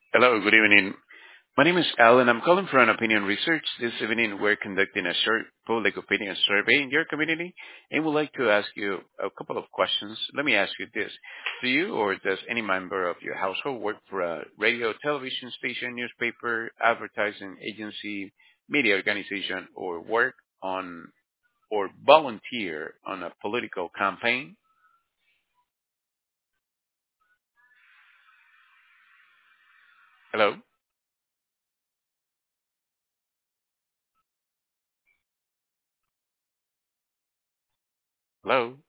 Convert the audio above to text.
Hello, good evening. My name is Alan. I'm calling for an opinion research. This evening, we're conducting a short public opinion survey in your community and would like to ask you a couple of questions. Let me ask you this. Do you or does any member of your household work for a radio, television station, newspaper, advertising agency, media organization, or work on or volunteer on a political campaign? Hello? Hello?